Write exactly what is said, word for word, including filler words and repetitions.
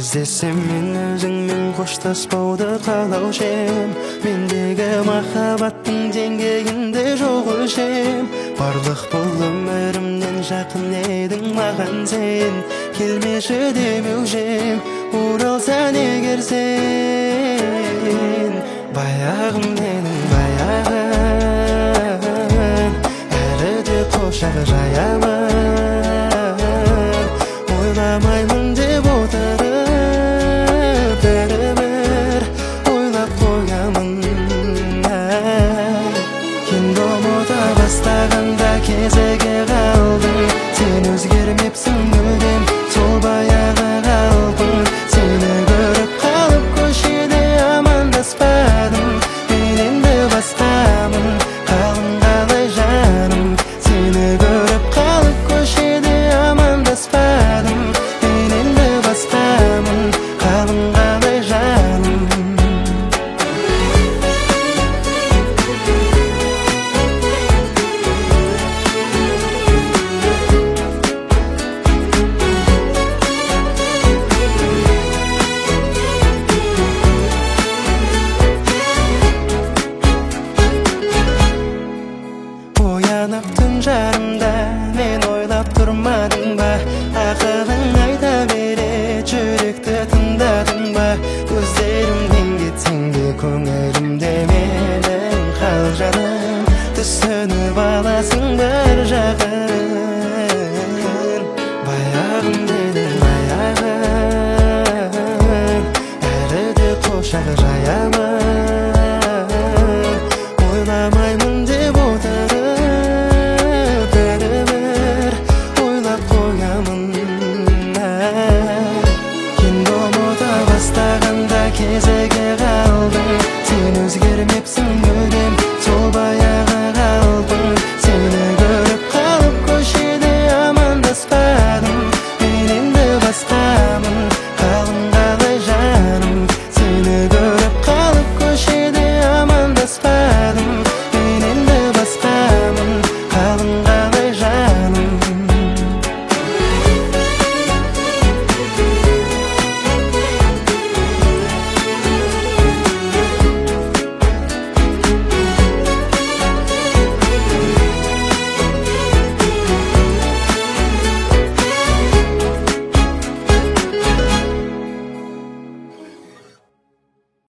Кездессем мен өзіңмен қоштаспауды қалаушы ем. Мендегі махаббаттың деңгейінде жоқ өлшем. Барлық бұл өмірімнен жақын едің маған сен. Келмеші демеуші ем, оралсаң егер сен. Баяғым менің баяғым, әлі де құшақ жаямын.